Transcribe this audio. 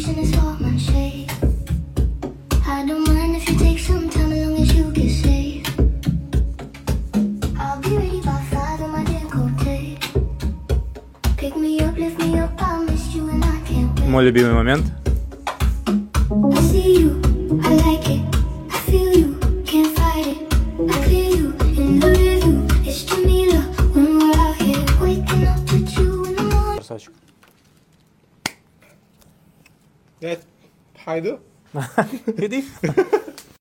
Ambition is for my shade. I don't mind if you take some time as long as you get safe. I'll be ready by 5 on my decollete. Pick me up, lift me up, I miss you and I can't wait. Мой любимый момент. I see you, I like it. I feel you, can't fight it. I clear you in the review. It's Jamila when we're out here waking up with you in the morning. Красавчик. Evet. Haydi. Иди.